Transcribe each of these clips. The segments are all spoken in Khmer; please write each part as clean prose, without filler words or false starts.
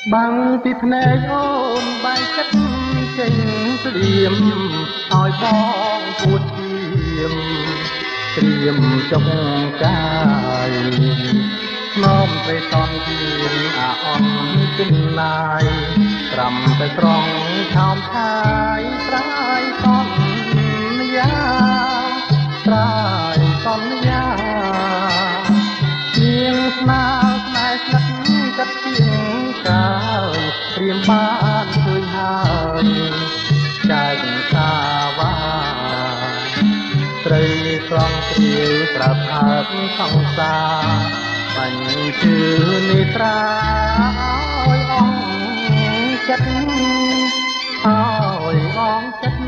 បាំងពីភ្នែកអូនបែកចិត្តចេញស្លៀមឲ្យបងពួតឈាមត្រៀមចុកកាយនោមទៅតន់ជៀនអាអន់ជិនណាយត្រាំទៅត្រង់ឆោមឆាយត្រាយសន្យាត្រាយសន្យាជាងស្នាស្នេហ៍ស្និទ្ធចិត្តជាងកាយព្រាមបានឃើញហើយចែកសាវាត្រីក្រងព្រាវប្រាប់អើបសង្សារបាញ់ជឿនេត្រាឲ្យអងចិត្តឲ្យអងចិត្ត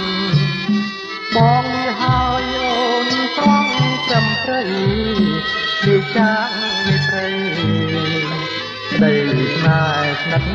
បងនេះហើយអូនត្រង់ត្រឹមត្រូវជាចាងនេត្រីក្តីស្នេហ៍ស្និទ្ធ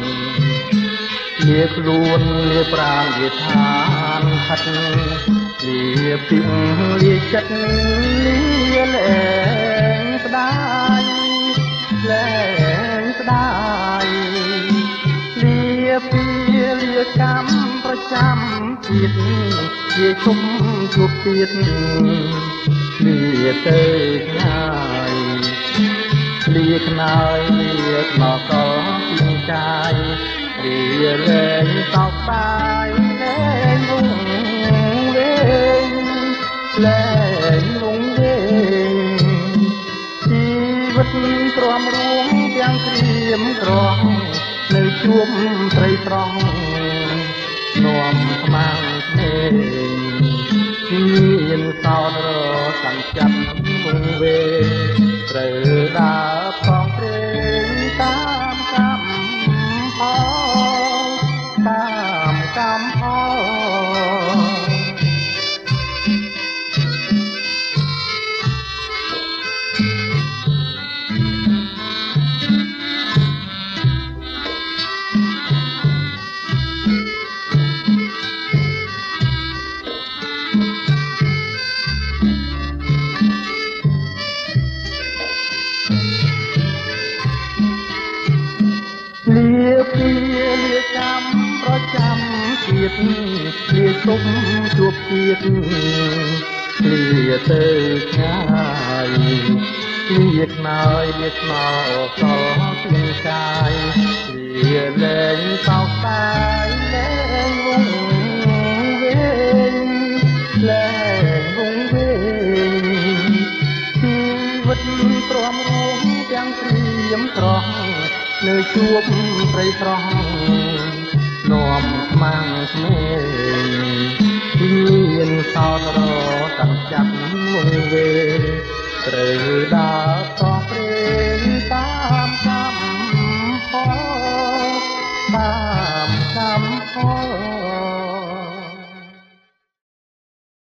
លាខ្លួនលាប្រាណលាឋានខិតលាពីលាចិត្តលាលែងស្ដាយលែងស្ដាយលាពីលាកម្មប្រចាំជាតិជាជុំជួបទៀតលាទៅងាយលាខ្នើយលាខ្នល់កពីចាយលាលែងសោកបាយលែងវងវែងលែងវងវែងជីវិតទ្រាំរួមទាំងក្រៀមក្រំនៅជួបត្រីត្រង់នាំស្មាំងភ្នែកមានសោតរកាន់ចាប់វងវែងត្រូវដើរផងព្រេងតាមកម្មតាមកម្មលាពីលាកម្មប្រចាំជាតិលាទុំជួបជាតិលាទៅឆ្ងាយលាខ្នើយលាខ្នល់សល់ពីកាយលាលែងសោកស្ដាយលែងវងវែងលែងវងវែងជីវិតទ្រាំរួមទាំងព្រាមត្រង់នៅជួបត្រីត្រង់នាំស្មាំងស្មេមានសោតរកាន់ចាប់វងវែងត្រូវដើរត